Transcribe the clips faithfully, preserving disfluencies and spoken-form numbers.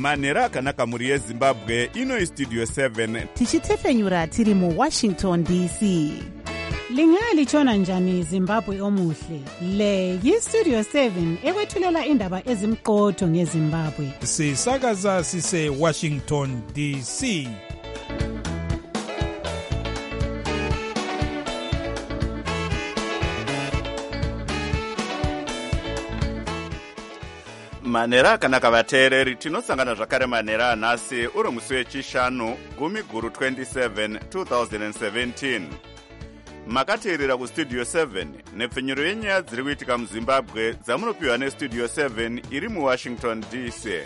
manhero akanaka mhuri yezimbabwe. Ino Studio seven tichitefenyura tiri mu Washington D C. Lingalitshona njani Zimbabwe omuhle? Le yi-Studio seven ekwethulela indaba ezimqotho ngeZimbabwe. Sisakaza sise Washington D C. manhero akanaka vateereri, tinosangana zvakare manhero anhasi uri musi wechishanu gumi guru twenty-seven twenty seventeen. Makateerera kustudio seven nepfenyuro yenyaya dziri kuitika muzimbabwe dzamunopiwa nestudio seven iri muwashington D C.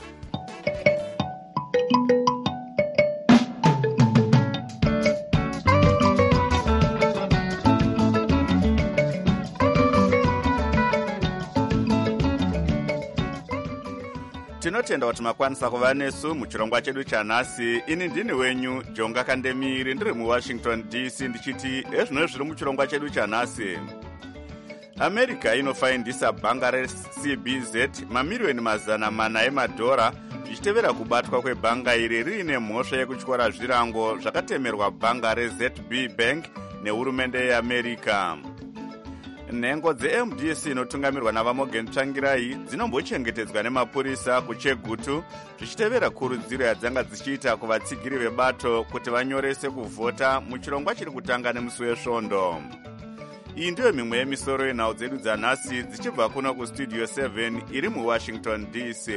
Tinotenda kuti makwanisa kuva nesu muchirongwa chedu chanhasi. Ini ndini wenyu Jonga Kandemiri, ndiri muwashington D C ndichiti ezvino zviri muchirongwa chedu chanhasi. America inofaindisa bhanga re-C B Z mamiriyoni mazana mana emadhora zvichitevera kubatwa kwebhanga iri riine mhosva yekutyora zvirango zvakatemerwa bhanga re-Z B Bank nehurumende yeAmerica. Nhengo dze-M D C inotungamirwa navaMorgan Tsvangirai dzinombochengetedzwa nemapurisa kuChegutu zvichitevera kurudziro yadzanga dzichiita kuvatsigiri vebato kuti vanyorese kuvhota muchirongwa chiri kutanga nemusi wesvondo. Iyi ndiyo mimwe yemisoro yenhau dzedu dzanhasi dzichibva kuno kustudio seven iri muwashington D C.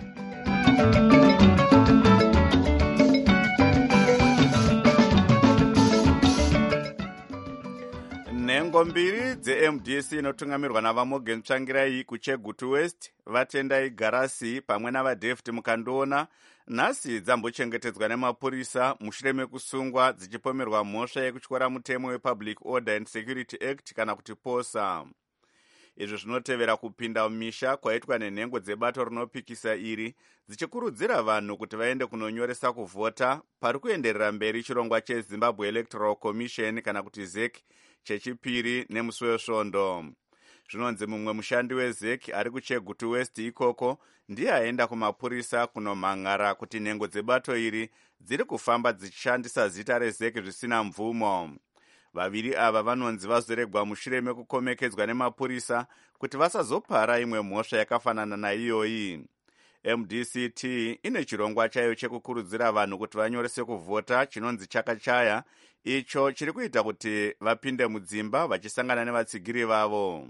Nhengo mbiri dze-M D C inotungamirwa navaMorgan Tsvangirai kuChegutu West, Vatendai Garasi pamwe navaDavid Mukandiona nhasi dzambochengetedzwa nemapurisa mushure mekusungwa dzichipomerwa mhosva yekutyora mutemo wePublic Order and Security Act kana kuti POSA. Izvi zvinotevera kupinda mumisha kwaitwa nenhengo dzebato rinopikisa iri dzichikurudzira vanhu kuti vaende kunonyoresa kuvhota pari kuenderera mberi chirongwa cheZimbabwe Electoral Commission kana kuti Z E C chechipiri nemusi wesvondo. Zvinonzi mumwe mushandi weZ E C ari kuChegutu West ikoko ndiye aenda kumapurisa kunomhangara kuti nhengo dzebato iri dziri kufamba dzichishandisa zita reZ E C zvisina mvumo. Vaviri ava vanonzi vazoregwa mushure mekukomekedzwa nemapurisa kuti vasazopara imwe mhosva yakafanana naiyoyi. M D C T ine chirongwa chayo chekukurudzira vanhu kuti vanyorese kuvhota chinonzi chakachaya, icho chiri kuita kuti vapinde mudzimba vachisangana nevatsigiri vavo.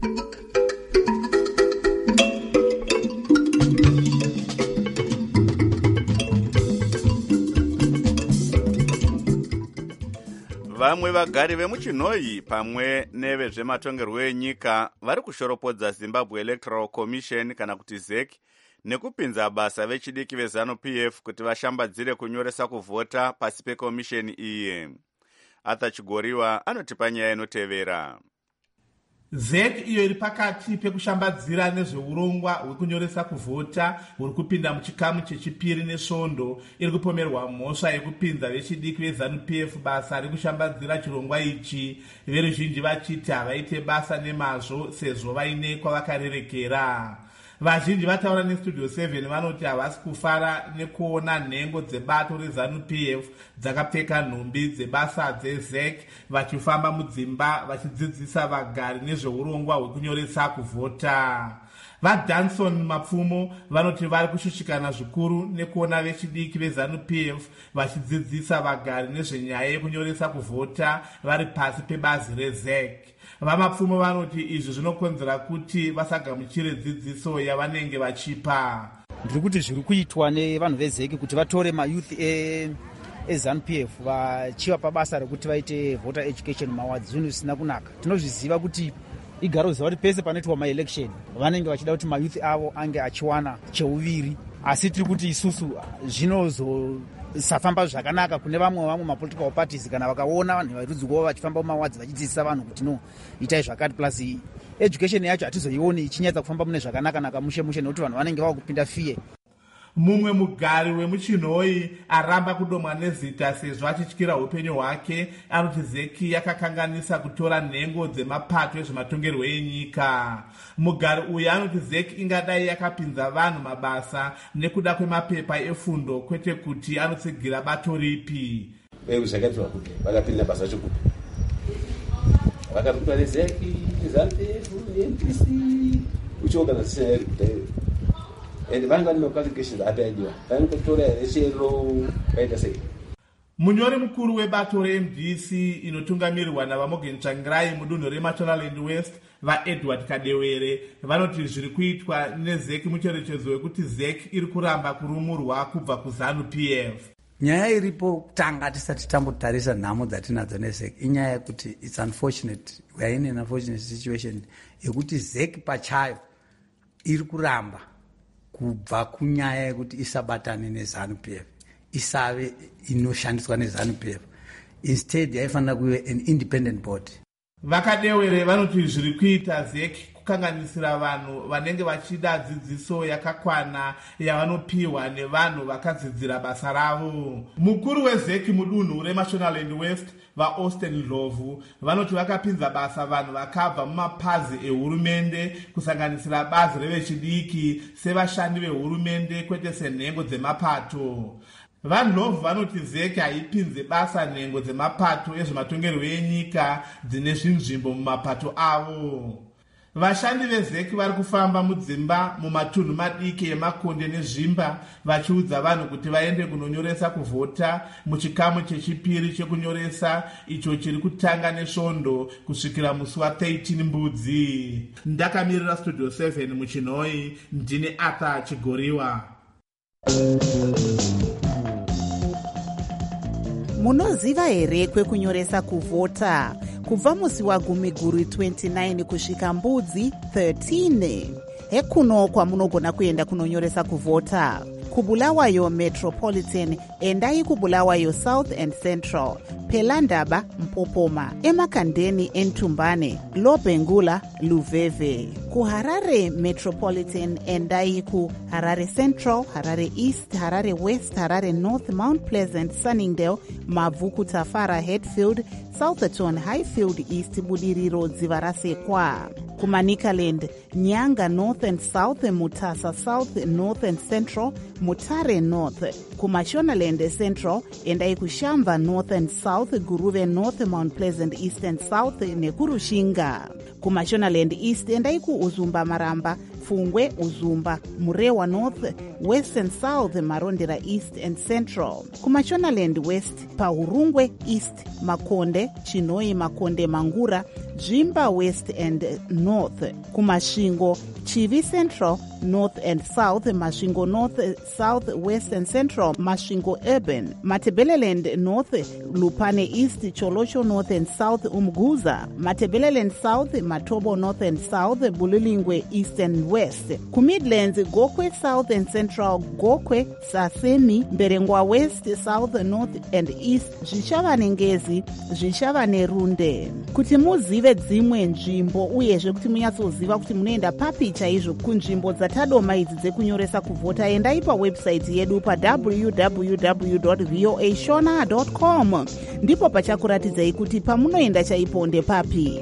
Vamwe vagari vemuchinhoyi pamwe nevezvematongerwo enyika vari kushoropodza Zimbabwe Electoral Commission kana kuti Z E C nekupinza basa vechidiki veZANU-P F kuti vashambadzire kunyoresa kuvhota pasi pekomisheni iyi. Arthur Chigoriwa anotipa nyaya inotevera. Z E C iyo iri pakati pekushambadzira nezveurongwa hwekunyoresa kuvhota huri kupinda muchikamu chechipiri nesvondo iri kupomerwa mhosva yekupinza vechidiki veZANU-P F basa rekushambadzira chirongwa ichi, veruzhinji vachiti havaite basa nemazvo sezvo vaine kwavakarerekera. Vazhinji vataura nestudio seven vanoti havasi kufara nekuona nhengo dzebato reZANU-P F dzakapfeka nhumbi dzebasa dzeZ E C vachifamba mudzimba vachidzidzisa vagari nezveurongwa hwekunyoresa kuvhota. VaDanson Mapfumo vanoti vari kushushikana zvikuru nekuona vechidiki veZANU-P F vachidzidzisa vagari nezvenyaya yekunyoresa kuvhota vari pasi pebazi reZ E C. VaMapfumo vanoti izvi zvinokonzera kuti vasagamuchire dzidziso yavanenge vachipa. Ndiri kuti zviri kuitwa nevanhu veZ E C kuti vatore mayouth e eZANU-P F vachiva pabasa rekuti vaite voter education mawards zvinhu zvisina kunaka. Tinozviziva kuti igaro ziva kuti pese panoitwa maelection vanenge vachida kuti mayouth avo ange achiwana cheuviri, asi tiri kuti isusu zvinozo safamba zvakanaka kune vamwe vamwe mapolitical parties kana vakaona vanhu varudzi rwavo vachifamba mumawadzi vachidzidzisa vanhu kuti no itai zvakati, plus education yacho hatizoioni ichinyatsa kufamba mune zvakanaka naka mushe mushe nekuti vanhu vanenge vava kupinda fiye. Mumwe mugari wemuchinhoi aramba kudomwa nezita sezvo achityira upenyu hwake anoti zeki yakakanganisa kutora nhengo dzemapato ezvematongerwo enyika. Mugari uyu anoti zeki ingadai yakapinza vanhu mabasa nekuda kwemapepa efundo kwete kuti anotsigira bato ripi. Zvakaitwa kuti vakapinda basa chikupi vakapindwa nezeki ZANU-P F M P C uchiorganiza kudai and vanga no qualifications apaidiwa vanotora rechero kaita sei. Munyori mukuru webato re-M D C inotungamirirwa naVaMorgan Tsvangirai mudunhu reMashonaland West vaEdward Kadewere vanoti zviri kuitwa nezeki mucherechedzo wekuti zeki iri kuramba kurumurwa kubva kuZANU-P F. Nyaya iripo kutanga tisati tambotarisa nhamo dzatinadzo nezeki inyaya yekuti it's unfortunate, we are in an unfortunate situation yekuti zeki pachayo iri kuramba kubva kunyaya yekuti isabatane neZANU-P F, isave inoshandiswa neZANU-P F. Instead yaifanira kuve an independent body. Vakadewere vanoti zviri kuita zeki kukanganisira vanhu vanenge vachida dzidziso yakakwana yavanopiwa nevanhu vakadzidzira basa ravo. Mukuru wezeki mudunhu reMashonaland West vaAustin Ndlovu vanoti vakapinza basa vanhu vakabva mumapazi ehurumende kusanganisira bazi revechidiki sevashandi vehurumende kwete senhengo dzemapato. VaNdlovu vanoti zeki haipinze basa nhengo dzemapato ezvematongerwo enyika dzine zvinzvimbo mumapato avo. Vashandi vezeki vari kufamba mudzimba mumatunhu madiki emakonde nezvimba vachiudza vanhu kuti vaende kunonyoresa kuvhota muchikamu chechipiri chekunyoresa icho chiri kutanga nesvondo kusvikira musi wa13 mbudzi. Ndakamirira Studio seven muchinhoi, ndine Arthur Chigoriwa. Munoziva here kwekunyoresa kuvhota? Kubva musi wagumiguru twenty-nine kusvika mbudzi thirteen. Hekuno kwamunogona kuenda kunonyoresa kuvhota. Kubulawayo Metropolitan, endai Kubulawayo South and Central, Pelandaba Mpopoma, Emakandeni Entumbane, Lobengula Luveve. KuHarare Metropolitan, endai ku Harare Central, Harare East, Harare West, Harare North, Mount Pleasant, Sunningdale, Mavuku Tafara, Hatfield, Southerton, Highfield East, Budiriro Dzivarasekwa. Kumanikaland, Nyanga North and South, Mutasa South, North and Central, Mutare North. Kumashonaland Central, endai kuShamba North and South, Guruve North, Mount Pleasant East and South, Nekurushinga. Kumashonaland East, endai ku Uzumba Maramba, Fungwe, Uzumba, Murewa North, West and South, Marondera East and Central. Kumashonaland West, Paurungwe East, Makonde, Chinoi Makonde Mangura, Jimba West and North. Kumashingo, Chivi Central, North and South, Mashingo North, South, West and Central, Mashingo Urban, Matebeleland North, Lupane East, Cholosho North and South, Umguza, Matebeleland South, Matobo North and South, Bulilingwe East and West. Kumidlands, Gokwe South and Central, Gokwe, Sasemi, Berengwa West, South, North and East, Zvishavane Ngezi, Zvishavane Runde. Kuti muzive dzimwe nzvimbo uyezve kuti munyatsoziva kuti munoenda papi chaizvo kunzvimbo dzatadoma idzi dzekunyoresa kuvhota, endai pawebsite yedu pa w w w dot voa shona dot com. Ndipo pachakuratidzai kuti pamunoenda chaipo ndepapi.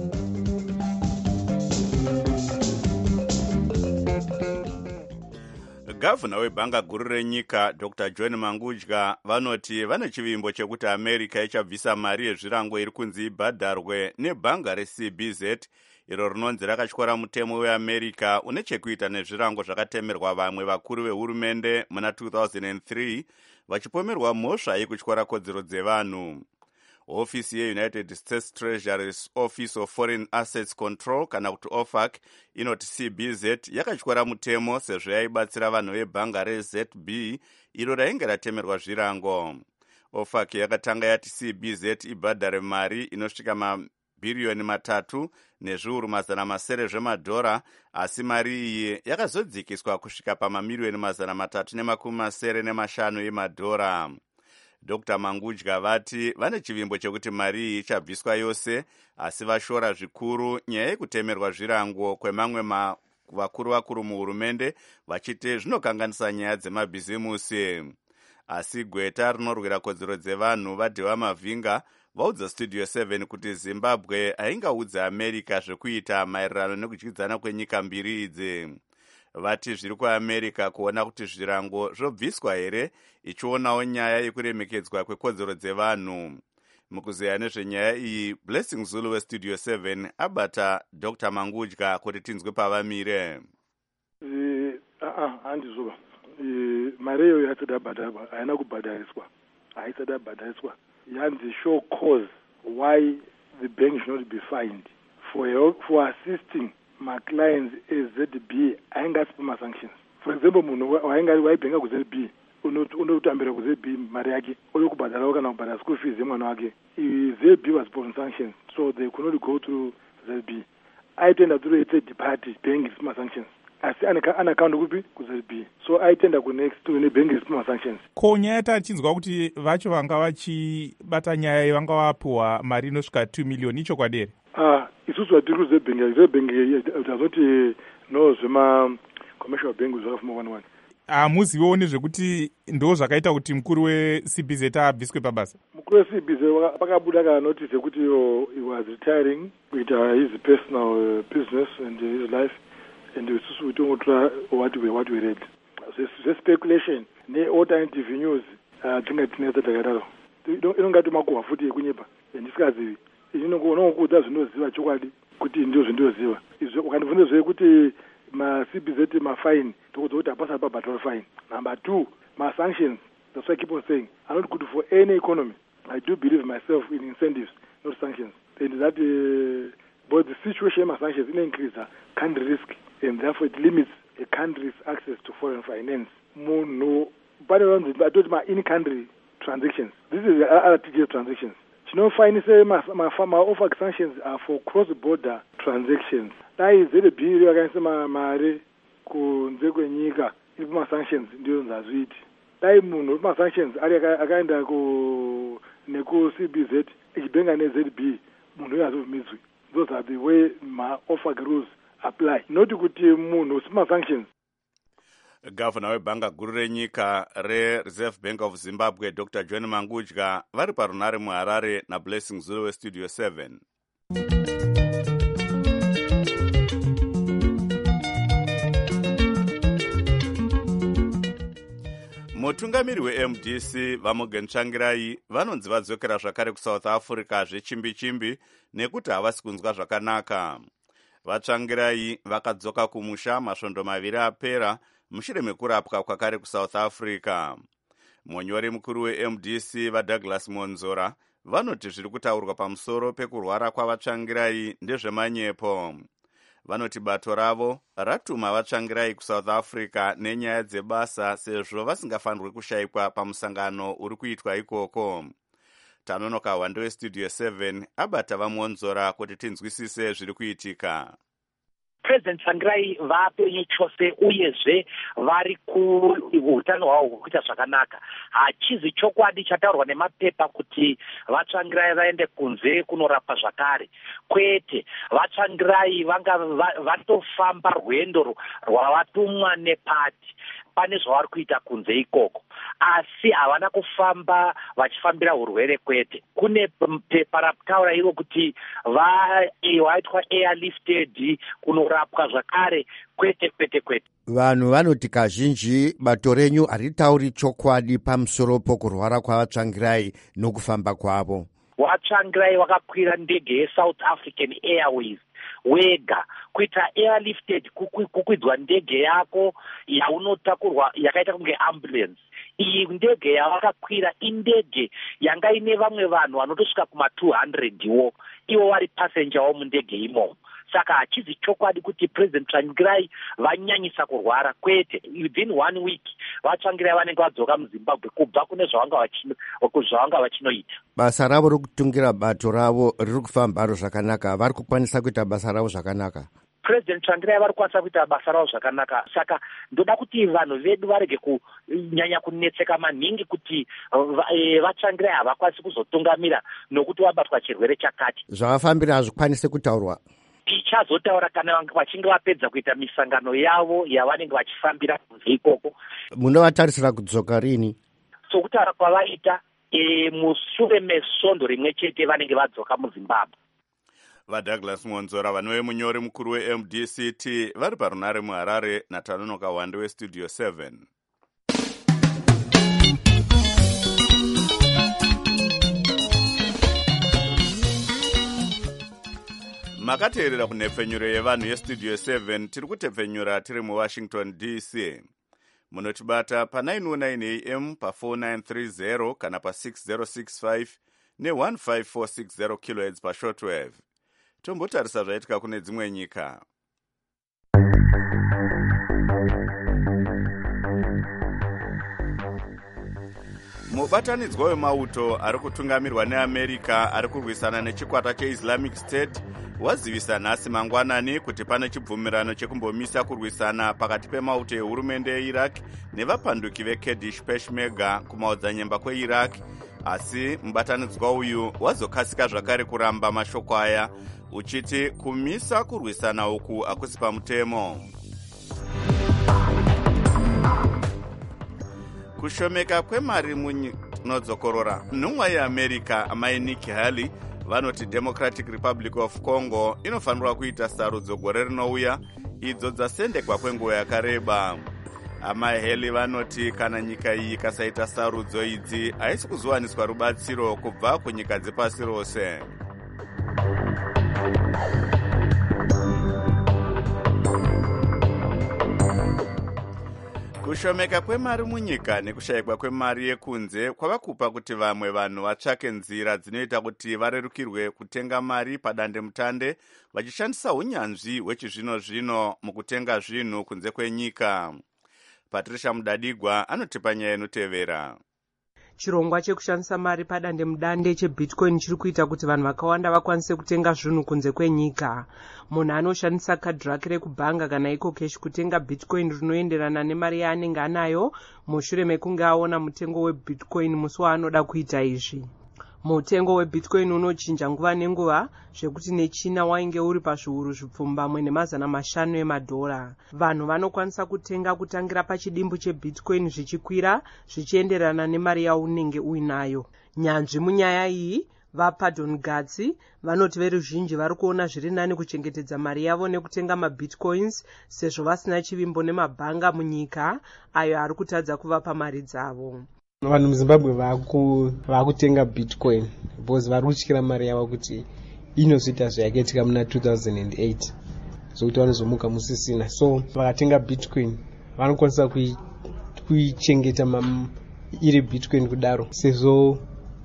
Gavana webhanga guru renyika Doctor John Mangudya vanoti vane chivimbo chekuti America ichabvisa mari yezvirango iri kunzi ibhadharwe nebhanga reC B Z iro rinonzi rakatyora mutemo weAmerica une chekuita nezvirango zvakatemerwa vamwe vakuru vehurumende muna two thousand three vachipomerwa mhosva yekutyora kodzero dzevanhu. Ofisi yeUnited States Treasury's Office of Foreign Assets Control kana kuti O F A C inoti C B Z yakatyora mutemo sezvo yaibatsira vanhu vebhanga reZ B iro rainge ratemerwa zvirango. O F A C yakatanga yati C B Z ibhadhare mari inosvika mabhiriyoni matatu nezviuru mazana masere zvemadhora, asi mari iyi yakazodzikiswa kusvika pamamiliyoni mazana matatu nemakumi masere nemashanu emadhora. Doctor Mangudya vati vane chivimbo chekuti mari iyi ichabviswa yose, asi vashora zvikuru nyaya yekutemerwa zvirango kwemamwe ma vakuru vakuru muhurumende vachiti zvinokanganisa nyaya dzemabhizimusi. Asi gweta rinorwira kodzero dzevanhu vadhewa mavhinga vaudza studio seven kuti Zimbabwe haingaudza America zvekuita maererano nekudyidzana kwenyika mbiri idzi. Vati zviri kuAmerica kuona kuti zvirango zvobviswa here, ichionawo nyaya yekuremekedzwa kwekodzero dzevanhu. Mukuzeya nezvenyaya iyi, Blessing Zulu westudio seven abata Doctor Mangudya kuti tinzwe pavamire. handizoba mari iyoyo yasati yabhadharwa haina kubhadhariswa haisati yabhadhariswa yanzi show cause why the bank should not be fined for help, for assisting my clients as Z B haingasipa ma-sanctions. For example, munhu waibhenga ku Z B unotambira ku Z B mari yake oyo kubhadharawo kana kubhadhara school fees yemwana wake. Z B was put on sanctions, so they could not go to Z B. Aitenda to a third party paying its sanctions. Asi an account kupi ku Z B. So aitenda ku next to ne bank its sanctions. Ko nyaya tachinzwa kuti vacho vanga vachibata nyaya vanga vapuwa mari inosvika two million icho kwadere. Ah, isusu watiri ku Z bank, Z bank utazoti no zvema commercial bank zvakafuma one one. Hamuziwo nezvekuti ndo zvakaita kuti mukuru we-C B Z abviswe pabasa. Mukuru we-C B Z pakabuda kana notice yekuti he was retiring kuita his personal uh, business and uh, his life, and isusu utongotora what we what we read. The speculation ne alternative news tinga tineza takadaro. Inongati makuhwa futi yekunyepa ndisikazivi. Inongokuudza zvinoziva chokwadi kuti ndio zvinoziva. Izvo ukandibvunza zve kuti ma-C B Z ma-fine tokuti kuti hapasati pabhadhara fine. Number two, ma-sanctions, that's why I keep on saying, are not good for any economy. I do believe myself in incentives, not sanctions. And that, uh, but the situation of sanctions in increase country risk, and therefore it limits a country's access to foreign finance. More no, but I don't my in-country transactions. This is other T G S transactions. You know, fine say my my my offer sanctions are for cross-border transactions. That is the bill against my mari kunze kwenyika ipo ma sanctions ndio nzazwiti. Dai munhu ma sanctions ari akaenda ku neku C B Z ichibenga ne Z B munhu yazovumidzwi. Those are the way my offer rules apply. Not kuti munhu sima sanctions. Governor webhanga guru renyika re-Reserve Bank of Zimbabwe Doctor John Mangudya vari parunare muHarare na Blessing Zulu westudio seven. Mutungamiri we-M D C vaMorgan Tsvangirai vanonzi vadzokera zvakare kuSouth Africa zvechimbi-chimbi nekuti havasi kunzwa zvakanaka. VaTsvangirai vakadzoka kumusha masvondo maviri apera mushure mekurapwa kwakare kuSouth Africa. Munyori mukuru we-M D C vaDouglas Monzora vanoti zviri kutaurwa pamusoro pekurwara kwavaTsvangirai ndezvemanyepo. Vanoti bato ravo ratuma vaTsvangirai kuSouth Africa nenyaya dzebasa sezvo vasingafanirwi kushayikwa pamusangano uri kuitwa ikoko. Tanonoka hwando westudio seven abata vaMonzora kuti tinzwisise zviri kuitika. President Tsvangirai vapenyu chose uyezve vari kuutano hwavo hwokuita zvakanaka. Hachizi chokwadi chataurwa nemapepa kuti vaTsvangirai vaende kunze kunorapwa zvakare. Kwete, vaTsvangirai vanga vatofamba rwendo rwavatumwa nepati. Pane zvavari kuita kunze ikoko, asi havana kufamba vachifambira urwere kwete. Kune pepa rakutaura iro kuti vaitwa airlifted kunorapwa zvakare kwete kwete kwete. Vanhu vanoti kazhinji bato renyu haritauri chokwadi pamusoro pokurwara kwavaTsvangirai nokufamba kwavo. VaTsvangirai vakakwira ndege yeSouth African Airways wega kuita airlifted, kukwidzwa ndege yako yaunotakurwa yakaita kunge ambulance. Iyi ndege yavakakwira indege yanga ine vamwe vanhu vanotosvika kuma two hundred wo ivo vari passenger wo mundege imomo. Saka hachizi chokwadi kuti President Tsvangirai vanyanyisa kurwara kwete. Within one week vaTsvangirai vanenge vadzoka muZimbabwe kubva kune zvavanga vachinoita. Basa ravo rokutungira bato ravo riri kufamba zvakanaka, vari kukwanisa kuita basa ravo zvakanaka. President Tsvangirai vari kukwanisa kuita basa ravo zvakanaka. Saka ndoda kuti vanhu vedu varege kunyanya kunetseka maningi kuti vaTsvangirai havakwanisi kuzotungamira nokuti vabatwa chirwere chakati. Zvavafambira hazvikwanise kutaurwa. tichazotaura kana vachinge vapedza kuita misangano yavo yavanenge vachifambira kunze ikoko. Munovatarisira kudzoka rini? Sokutaura kwavaita e, mushure mesondo rimwe chete vanenge vadzoka muZimbabwe. VaDouglas Monzora vanove munyori mukuru weM D C T vari parunare muHarare naTanonoka Wande weStudio seven. Makateerera kunhepfenyuro yevanhu yeStudio seven tiri kutepfenyura tiri muWashington D C. Munotibata pa nine oh nine A M pa four nine three zero kana pa six zero six five ne one five four six zero kilohertz pa shortwave. Tombotarisa zvaitika kune dzimwe nyika. Mubatanidzwa wemauto ari kutungamirwa neAmerica ari kurwisana nechikwata cheIslamic State wazivisa nhasi mangwanani kuti pane chibvumirano chekumbomisa kurwisana pakati pemauto ehurumende yeIraq nevapanduki veKurdish Peshmerga kumaodzanyemba kweIraq, asi mubatanidzwa uyu wazokasika zvakare kuramba mashoko aya uchiti kumisa kurwisana uku akusi pamutemo. Kushomeka kwemari munodzokorora. Nhumwa yeAmerica amai Nikki Haley vanoti Democratic Republic of Congo inofanirwa kuita sarudzo gore rinouya idzo dzasendekwa kwenguva yakareba. Amai Haley vanoti kana nyika iyi ikasaita sarudzo idzi haisi kuzowaniswa rubatsiro kubva kunyika dzepasi rose. Kushomeka kwemari munyika nekushayikwa kwemari yekunze kwava kupa kuti vamwe vanhu vatsvake nzira dzinoita kuti varerukirwe kutenga mari padande mutande vachishandisa unyanzvi hwechizvino zvino mukutenga zvinhu kunze kwenyika. Patricia Mudadigwa anotipa nyaya inotevera. Chirongwa chekushandisa mari padande mudande chebitcoin chiri kuita kuti vanhu vakawanda vakwanise kutenga zvinhu kunze kwenyika. Munhu anoshandisa kadhi rake rekubhanga kana iko cash kutenga bitcoin rinoenderana nemari yaanenge anayo mushure mekunge aona mutengo webitcoin musi waanoda kuita izvi. Mutengo webitcoin unochinja nguva nenguva zvekuti nechina wainge uri pazviuru zvipfumbamwe nemazana mashanu emadhora. Vanhu vanokwanisa kutenga kutangira pachidimbu chebitcoin zvichikwira zvichienderana nemari yaunenge uinayo. Nyanzvi munyaya iyi vaPardon Gatsi vanoti veruzhinji vari kuona zviri nani kuchengetedza mari yavo nekutenga mabitcoins sezvo vasina chivimbo nemabhanga munyika ayo ari kutadza kuvapa mari dzavo. Vanhu muZimbabwe vakutenga bitcoin because vari kutyira mari yavo kuti inozoita zvayakaitika muna two thousand eight zvokuti vanozomuka musisina, so vakatenga bitcoin vanokwanisa kuichengeta iri bitcoin kudaro sezvo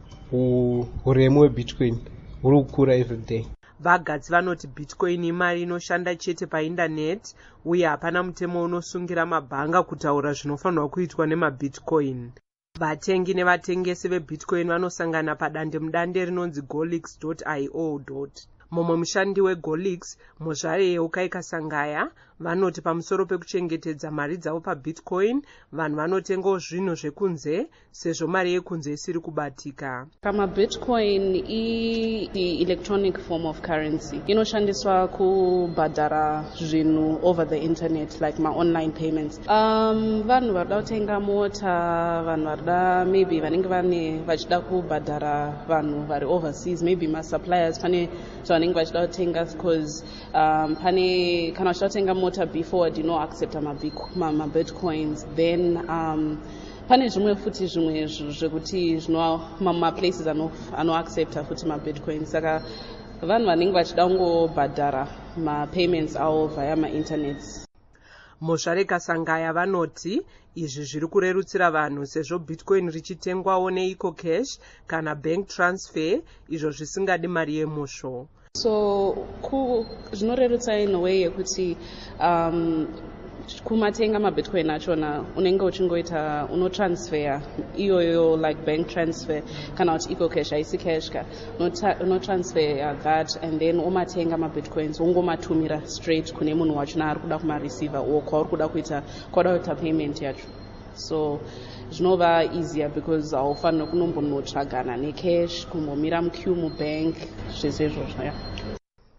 uremu hwebitcoin huri kukura everyday. Vagatsi vanoti bitcoin imari inoshanda chete paindaneti uye hapana mutemo unosungira mabhanga kutaura zvinofanirwa kuitwa nemabitcoin. Vatengi nevatengesi vebitcoin vanosangana padande mudande rinonzi golix dot i o. Mumwe mushandi weGolix, muzvare yeUkaika Sangaya, vanoti pamusoro pekuchengetedza mari dzavo pabitcoin, vanhu vanotengawo zvinhu zvekunze sezvo mari yekunze isiri kubatika. Kama bitcoin i electronic form of currency inoshandiswa kubhadhara zvinhu over the internet like my online payments. Um vanhu varida kutenga mota, vanhu varida maybe vanenge vane vachida kubhadhara vanhu vari overseas, maybe ma suppliers pane vanenge vachida kutenga because um pane kana vachida kutenga mota before dino accept ma ma bitcoins, then um pane zvimwe futi zvimwe zvekuti zvino ma places ano ano accept futi ma bitcoins, saka vanhu vanenge vachida kungobhadhara ma payments avo via ma internet. Muzvare Kasangaya vanoti izvi zviri kurerutsira vanhu sezvo bitcoin richitengwawo neiko cash kana bank transfer, izvo zvisingadi mari yemusho. So ku zvinorerutsa in a way yekuti um kumatenga mabitcoin achona unenge uchingoita unotransfer iyoyo like bank transfer kana kuti eco cash haisi cash ka unotransfer that and then umatenga mabitcoins ungomatumira straight kune munhu wachona ari kuda kumareceiver or kwauri kuda kuita kwada kuita payment yacho. So zvinova easier because haufaniri kunombonotsvagana necash kumbomira muqueue mubank zvese izvozvo.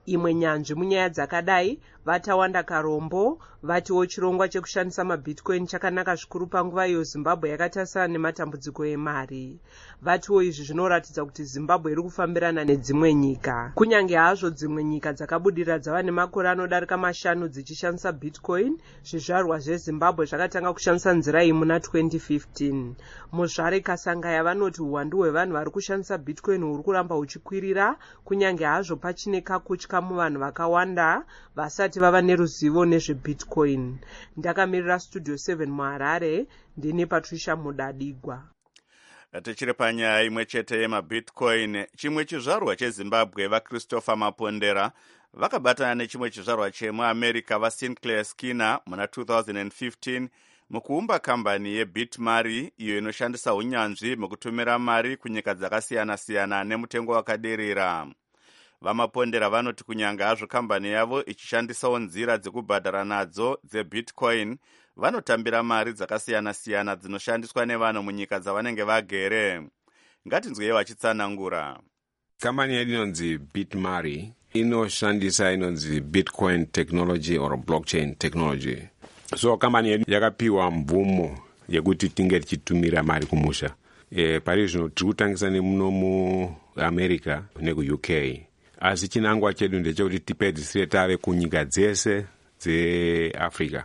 imwe nyanzvi munyaya dzakadai vatawanda Karombo vatiwo chirongwa chekushandisa mabitcoin chakanaka zvikuru panguva iyo Zimbabwe yakatarisana nematambudziko emari. Vatiwo izvi zvinoratidza kuti Zimbabwe iri kufambirana nedzimwe nyika. Kunyange hazvo dzimwe nyika dzakabudira dzava nemakore anodarika mashanu dzichishandisa bitcoin, zvizvarwa zveZimbabwe zvakatanga kushandisa nzira iyi muna twenty fifteen. Muzvare Kasangaya vanoti uwandu hwevanhu vari kushandisa bitcoin huri kuramba huchikwirira, kunyange hazvo pachine kakutya muvanhu vakawanda vasati vava neruzivo nezvebitcoin. Ndakamirira Studio seven muHarare, ndini Patricia Mudadigwa. Tichiri panyaya imwe chete yemabitcoin, chimwe chizvarwa cheZimbabwe vaChristopher Mapondera vakabatana nechimwe chizvarwa chemuAmerica vaSinclair Skinner muna two thousand fifteen mukuumba kambani yeBitMari, iyo inoshandisa unyanzvi mukutumira mari kunyika dzakasiyana-siyana nemutengo wakaderera. Vamapondera vanoti kunyanga hazvo kambani yavo ichishandisawo nzira dzekubhadhara nadzo dzebitcoin, vanotambira mari dzakasiyana-siyana dzinoshandiswa nevanhu munyika dzavanenge vagere. Ngatinzwei vachitsanangura. Kambani yedu inonzi BitMari inoshandisa inonzi Bitcoin technology or blockchain technology. So kambani yedu yakapiwa mvumo yekuti tinge tichitumira mari kumusha. E, pari zvino tiri kutangisa nemuno muAmerica nekuU K. Asi chinangwa chedu ndechekuti tipedzisire tave kunyika dzese dzeAfrica.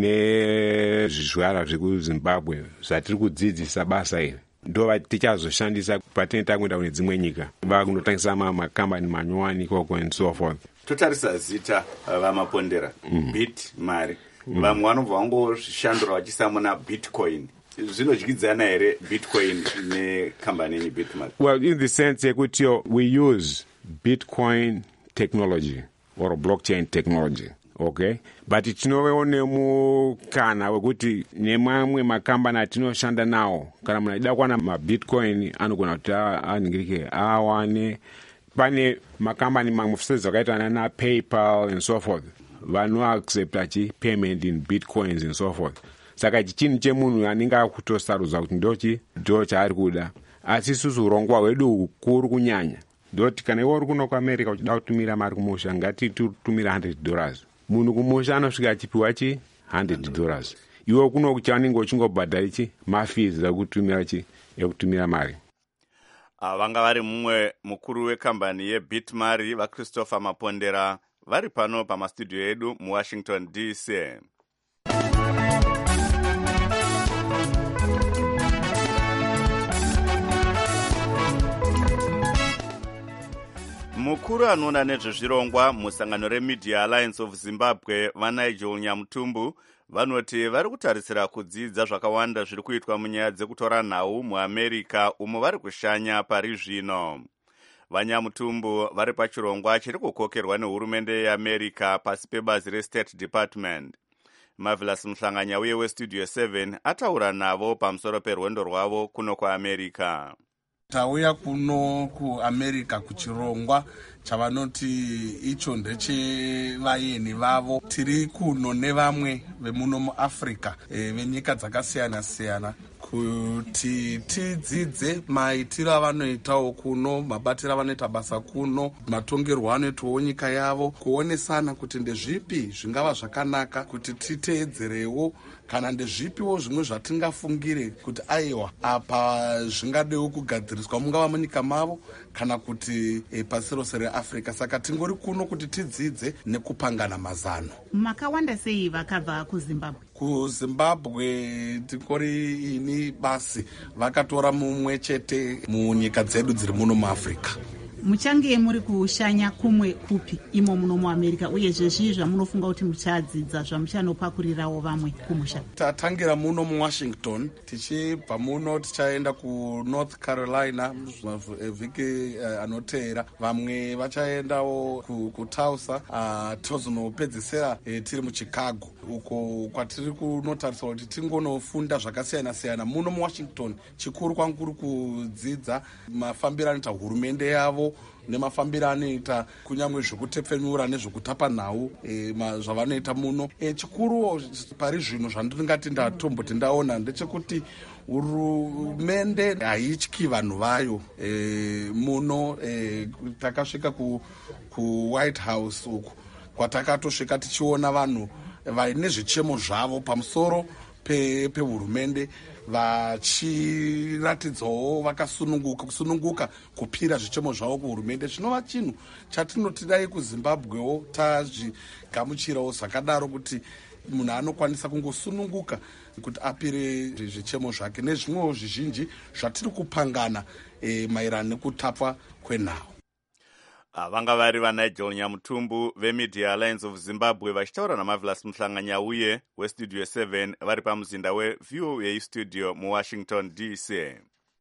Tine zvizvara zviri kuZimbabwe zvatiri kudzidzisa basa iri, ndo tichazoshandisa patinoenda kuenda kune dzimwe nyika, vakundotangisa makambani manyowani koko and so forth. Totarisa zita Vamapondera, mm. BitMari. Mm. Vamwe vanobva vangoshandura vachisa muna bitcoin. Zvinodyidzana here bitcoin nekambani yenyu BitMari? Well, in the sense yekuti we use Bitcoin technology or blockchain technology. Okay, but tinoone mukana wekuti nemamwe makambani atinoshanda nawo kana munhu achida kuwana mabitcoin anogona kuti aningirike awane. Pane makambani mamwe sezvakaita na PayPal and so forth vanoaccepta chi payment in bitcoins and so forth. Saka chinhu chemunhu anenge akutosarudza kuti ndochi ndo chaari kuda, asi isusu urongwa hwedu hukuru kunyanya ndoti kana iwe uri kuno kuAmerica uchida kutumira mari kumusha ngati tutumira one hundred dollars, munhu kumusha anosvika achipiwa chi one hundred dollars. Iwe kuno kuchanenge uchingobhadhara chi mafees ekutumira chi ekutumira mari. Vanga vari mumwe mukuru wekambani yeBitMari vaChristopher Mapondera vari pano pamastudio edu muWashington D C. Mukuru anoona nezvezvirongwa musangano reMedia Alliance of Zimbabwe vaNigel Nyamutumbu vanoti vari kutarisira kudzidza zvakawanda zviri kuitwa munyaya dzekutora nhau muAmerica umo vari kushanya pari zvino. VaNyamutumbu vari pachirongwa chiri kukokerwa nehurumende yeAmerica pasi pebazi reState Department. Marvelous Mhlanganya uye weStudio seven ataura navo pamusoro perwendo rwavo kuno kuAmerica. Tauya kuno kuAmerica kuchirongwa chavanoti icho ndechevayeni vavo. Tiri kuno nevamwe vemuno muAfrica e, venyika dzakasiyana-siyana kuti tidzidze maitiro avanoitawo kuno, mabatiro avanoita basa kuno, matongerwo anoitwawo nyika yavo, kuonesana kuti ndezvipi zvingava zvakanaka kuti titeedzerewo kana ndezvipiwo zvimwe zvatingafungire kuti aiwa apa zvingadewo kugadziriswa mungava munyika mavo kana kuti e, pasi rose reAfrica. Saka tingori kuno kuti tidzidze nekupangana mazano. Makawanda sei vakabva kuZimbabwe? KuZimbabwe tikori ini basi vakatora mumwe chete munyika dzedu dziri muno muAfrica. Muchange muri kushanya kumwe kupi imo muno muAmerica, uye zvezvi zvamunofunga kuti muchadzidza zvamuchanopakurirawo vamwe kumusha? Tatangira muno muWashington, tichibva muno tichaenda kuNorth Carolina vhiki uh, anoteera. Vamwe vachaendawo kutausa uh, tozonopedzisira uh, tiri muChicago. uko kwatiri kunotariswa kuti tingonofunda zvakasiyana-siyana muno muwashington. Chikuru kwangu kudzidza mafambiro anoita hurumende yavo nemafambiro anoita kunyamwe zvekutepfenura nezvekutapa nhau e, zvavanoita muno. E, chikuru pari zvino zvandingati ndatomboti ndaona ndechekuti hurumende haityi vanhu vayo. E, muno e, takasvika ku, ku White House uku kwatakatosvika tichiona vanhu vaine zvichemo zvavo pamusoro pehurumende pe vachiratidzawo vakasununguka kusununguka kupira zvichemo zvavo kuhurumende. Zvinova chinhu chatinotidai kuZimbabwewo tazvigamuchirawo zvakadaro kuti munhu anokwanisa kungosununguka kuti apire zvichemo zvake nezvimwewo zvizhinji zvatiri kupangana e, maererano nekutapwa kwenhau. Vanga vari vaNigel Nyamutumbu veMedia Alliance of Zimbabwe vachitaura naMarvelous Muhlanganya uye weStudio seven vari pamuzinda weV O A studio muWashington D C.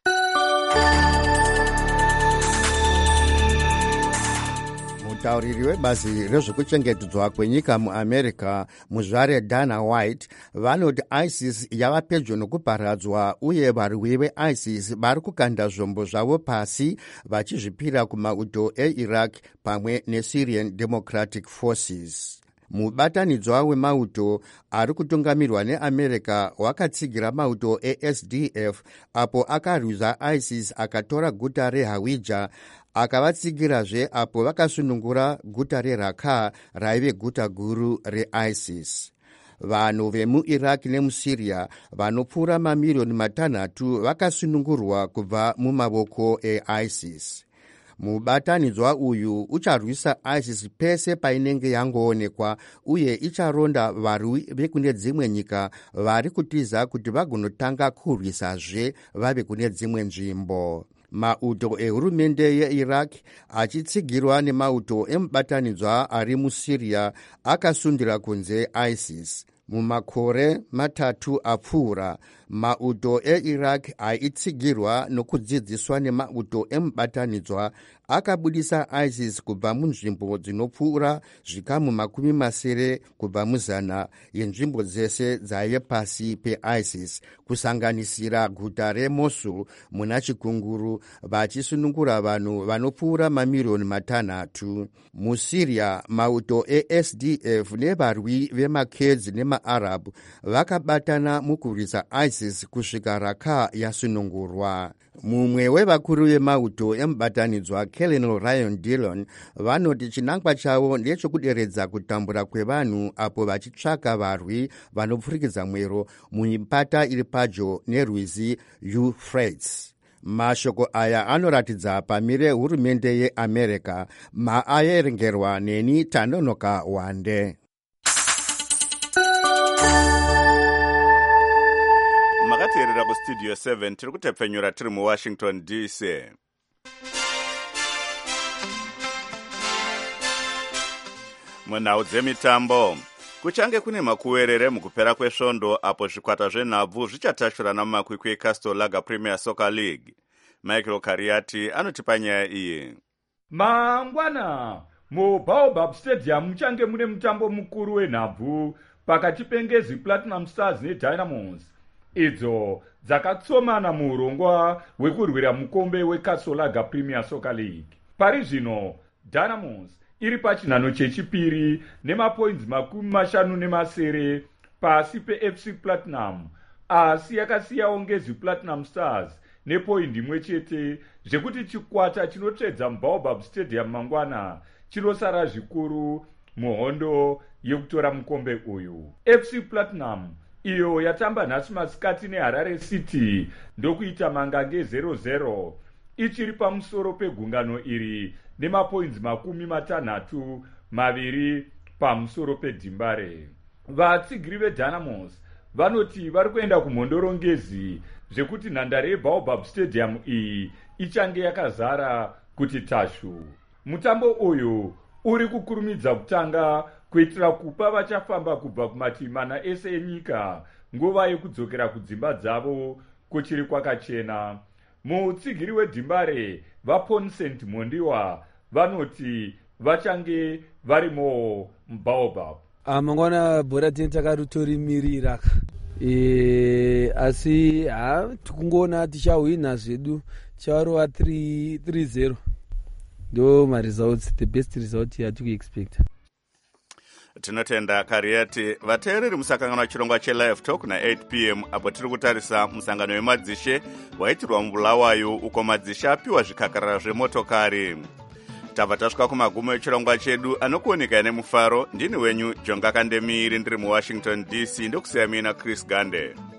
Mutauriri webazi rezvekuchengetedzwa kwenyika muAmerica muzvare Dana White vanoti ISIS yava pedyo nokuparadzwa uye varwi veISIS vari kukanda zvombo zvavo pasi vachizvipira kumauto eIraq pamwe neSyrian Democratic Forces. Mubatanidzwa wemauto ari kutungamirwa neAmerica wakatsigira mauto eS D F apo akarwiza ISIS akatora guta reHawija akavatsigirazve apo vakasunungura guta reRaqqa raive guta guru reISIS. Vanhu vemuIraq nemuSyria vanopfuura mamirioni matanhatu vakasunungurwa kubva mumavoko eISIS. Mubatanidzwa uyu ucharwisa ISIS pese painenge yangoonekwa uye icharonda varwi vekune dzimwe nyika vari kutiza kuti vagonotanga kurwisazve vave kune dzimwe nzvimbo. Mauto ehurumende yeIraq achitsigirwa nemauto emubatanidzwa ari muSyria akasundira kunze ISIS. Mumakore matatu apfuura, mauto eIraq aitsigirwa nokudzidziswa nemauto emubatanidzwa akabudisa ISIS kubva munzvimbo dzinopfuura zvikamu makumi masere kubva muzana yenzvimbo dzese dzaive pasi peISIS, kusanganisira guta reMosul muna chikunguru, vachisunungura vanhu vanopfuura mamirioni matanhatu. MuSyria, mauto eS D F nevarwi vemaKurds nemaArab vakabatana mukurwisa ISIS kusvika Raqqa yasunungurwa. Mumwe wevakuru vemauto emubatanidzwa Colonel Ryan Dillon vanoti chinangwa chavo ndechekuderedza kutambura kwevanhu apo vachitsvaka varwi vanopfurikidza mwero mumipata iri padyo nerwizi Euphrates. Mashoko aya anoratidza pamire hurumende yeAmerica, maaerengerwa neni Tanonoka Wande. Makateerera kuStudio seven tiri kutepfenyura tiri muWashington D C. Munhau dzemitambo, kuchange kune makuwerere mukupera kwesvondo apo zvikwata zvenhabvu zvichatashurana mumakwikwi eCastle Lager Premier Soccer League. Michael Kariati anotipa nyaya iyi. Mangwana muBaobab Stadium muchange mune mutambo mukuru wenhabvu pakati peNgezi Platinum Stars neDynamos, idzo dzakatsomana muurongwa hwekurwira mukombe weCastle Lager Premier Soccer League. Pari zvino Dynamos iri pachinhano chechipiri nemapoints makumi mashanu nemasere pasi peF C Platinum, asi yakasiyawo Ngezi Platinum Stars nepoindi imwe chete, zvekuti chikwata chinotsvedza muBaobab Stadium mangwana chinosara zvikuru muhondo yekutora mukombe uyu. F C Platinum iyo yatamba nhasi masikati neHarare City ndokuita mangange zero zero ichiri pamusoro pegungano iri nemapoints makumi matanhatu maviri pamusoro pedhimbare. Vatsigiri veDynamos vanoti vari kuenda kumhondoro Ngezi zvekuti nhandare yeBaobab Stadium iyi ichange yakazara kuti tashu. Mutambo uyu uri kukurumidza kutanga kuitira kupa vachafamba kubva kumativi mana ese enyika nguva yekudzokera kudzimba dzavo kuchiri kwakachena. Mutsigiri wedhimbare vaPonsent Mondiwa vanoti vachange varimo muBaobab. Ah, mangwana bhora teni takaritorimirira e, asi ha tikungoona tichahwina zvedu tichavarova three zero ndo maresults the best result yatikuexpecta. Tinotenda Kariati. Vateereri musakanganwa chirongwa chelive talk na eight p m apo tiri kutarisa musangano wemadzishe waitirwa mubulawayo uko madzishe apiwa zvikakarara zvemotokari. Tabva tasvika kumagumo echirongwa chedu anokuoneka nemufaro. Ndini wenyu Jonga Kandemiri ndiri muWashington D C ndokusiya mina Chris Gande.